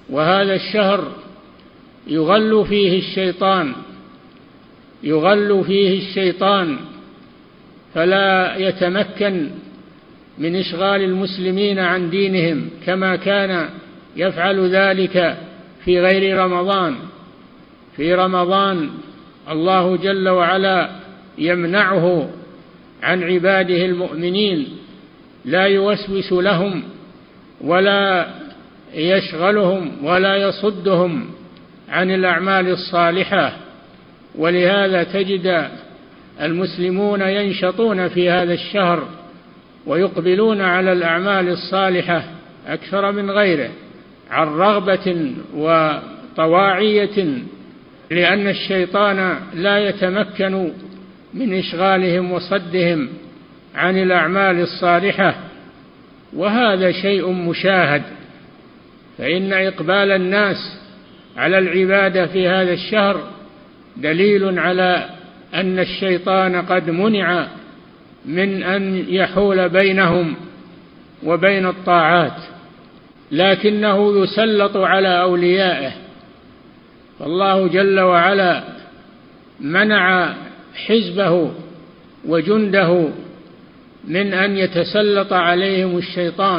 وهذا الشهر يغل فيه الشيطان فلا يتمكن من إشغال المسلمين عن دينهم كما كان يفعل ذلك في غير رمضان. في رمضان الله جل وعلا يمنعه عن عباده المؤمنين، لا يوسوس لهم ولا يشغلهم ولا يصدهم عن الأعمال الصالحة. ولهذا تجد المسلمون ينشطون في هذا الشهر ويقبلون على الأعمال الصالحة أكثر من غيره عن رغبة وطواعية، لأن الشيطان لا يتمكن من إشغالهم وصدهم عن الأعمال الصالحة، وهذا شيء مشاهد. فإن إقبال الناس على العبادة في هذا الشهر دليل على أن الشيطان قد منع من أن يحول بينهم وبين الطاعات، لكنه يسلط على أوليائه. فالله جل وعلا منع حزبه وجنده من أن يتسلط عليهم الشيطان.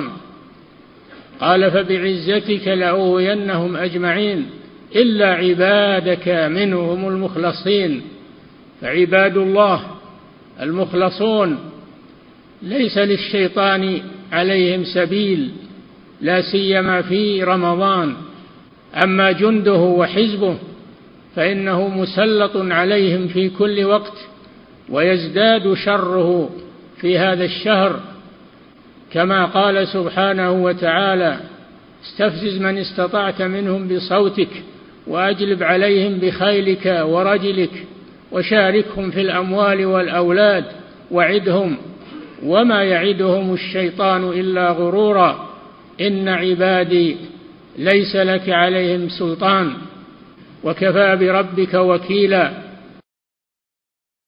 قال فبعزتك لأغوينهم أجمعين إلا عبادك منهم المخلصين. فعباد الله المخلصون ليس للشيطان عليهم سبيل، لا سيما في رمضان. أما جنده وحزبه فإنه مسلط عليهم في كل وقت، ويزداد شره في هذا الشهر، كما قال سبحانه وتعالى استفزز من استطعت منهم بصوتك وأجلب عليهم بخيلك ورجلك وشاركهم في الأموال والأولاد وعدهم وما يعدهم الشيطان إلا غرورا إن عبادي ليس لك عليهم سلطان وكفى بربك وكيلا.